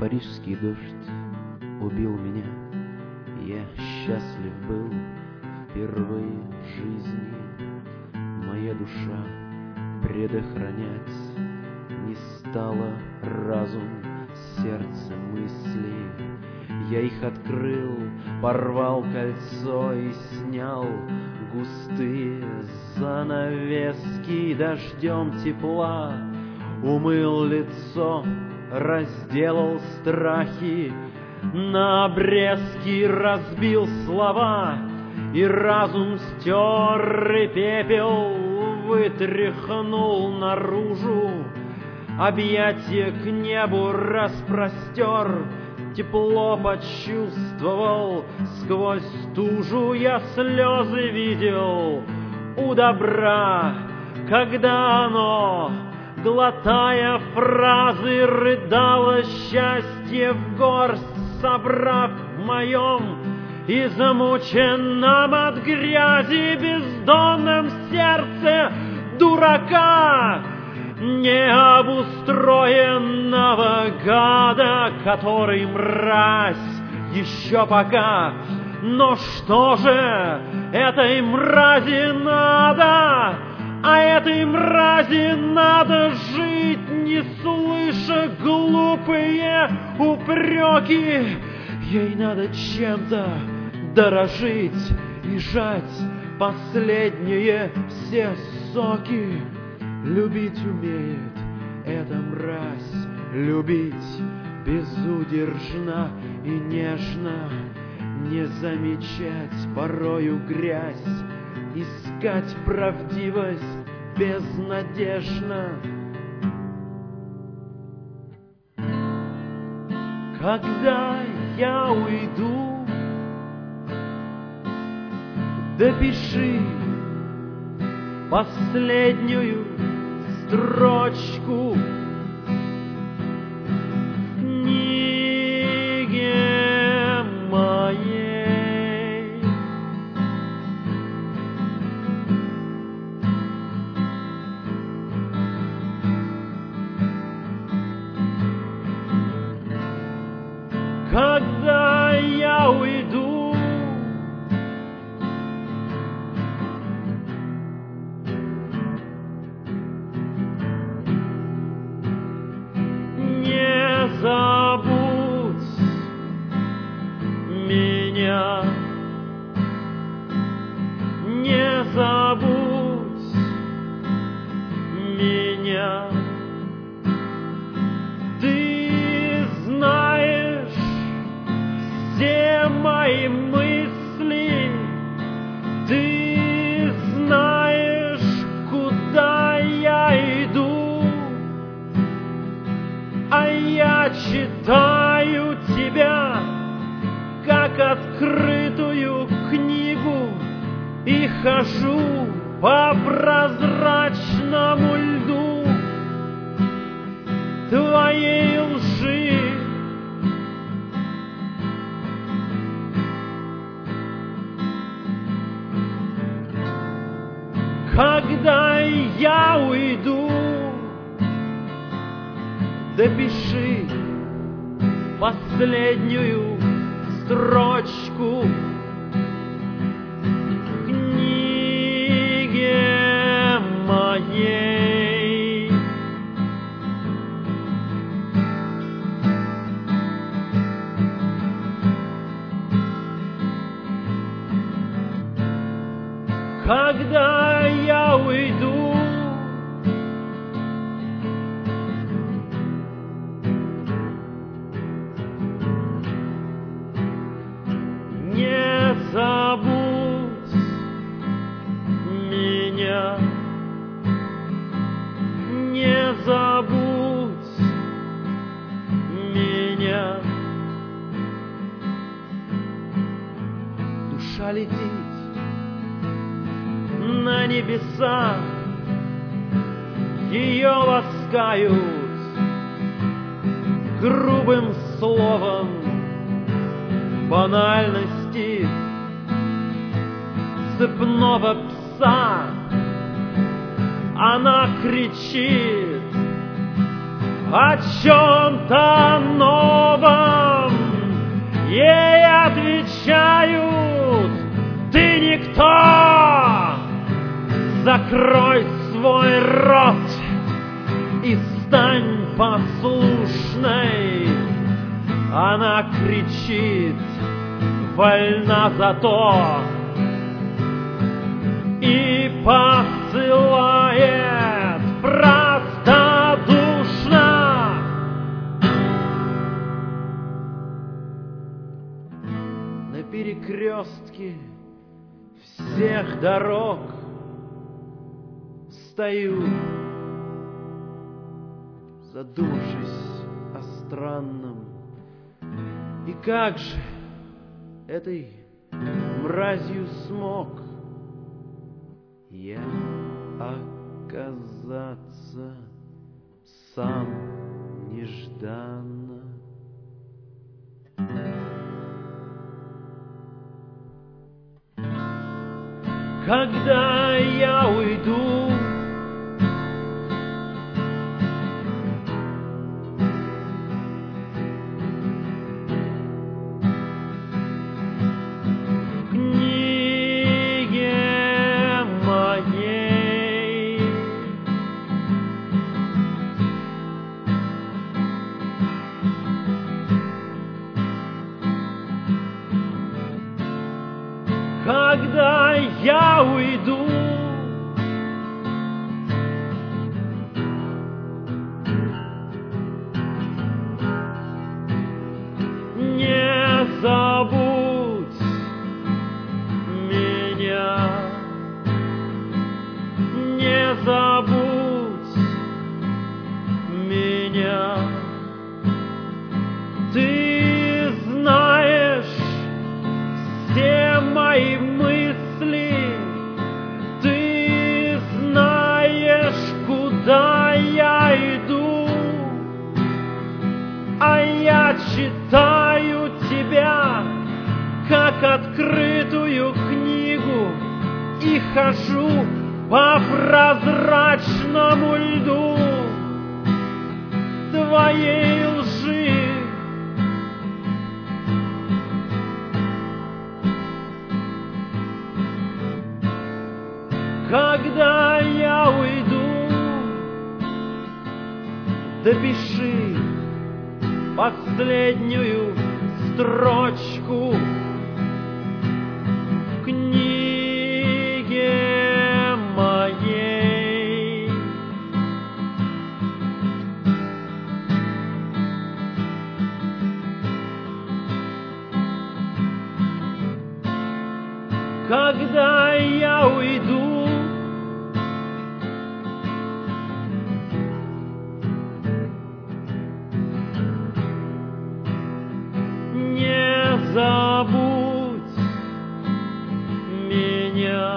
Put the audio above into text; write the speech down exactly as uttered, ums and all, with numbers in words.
Парижский дождь убил меня. Я счастлив был впервые в жизни. Моя душа предохранять не стала разум, сердце, мысли. Я их открыл, порвал кольцо и снял густые занавески. Дождем тепла умыл лицо, разделал страхи, на обрезки разбил слова, и разум стер и пепел вытряхнул наружу. Объятия к небу распростер, тепло почувствовал сквозь стужу. Я слезы видел у добра, когда оно, глотая фразы, рыдало счастье в горсть, собрав в моем и замученном от грязи бездонном сердце дурака, необустроенного гада, который мразь еще пока. Но что же этой мрази надо? А этой мрази надо жить, не слыша глупые упреки. Ей надо чем-то дорожить и жать последние все соки. Любить умеет эта мразь, любить безудержно и нежно, не замечать порою грязь, искать правдивость безнадежно. Когда я уйду, допиши последнюю строчку в книге моей. Когда я уйду, не забудь меня, не забудь меня. Ты знаешь все мои мысли, ты знаешь, куда я иду, а я читаю тебя, как открытую книгу, и хожу по прозрачному льду твоей лжи. Когда я уйду, допиши последнюю строчку в книге моей. Когда я уйду, не забудь меня, не забудь меня. Душа летит на небеса, ее ласкают грубым словом банальности цепного пса. Она кричит о чем-то новом. Ей отвечают: ты никто, закрой свой рот и стань послушной. Она кричит: вольна зато, и посылает простодушно. На перекрестке всех дорог стою, задумавшись о странном. И как же этой мразью смог я оказаться сам нежданно? Когда я уйду, когда я уйду, не забудь меня, не забудь меня. Ты знаешь все мои мысли, ты знаешь, куда я иду, а я читаю тебя, как открытую книгу, и хожу по прозрачному льду твоей лжи. Когда я уйду, допиши последнюю строчку в книге моей. Когда я уйду, не забудь меня.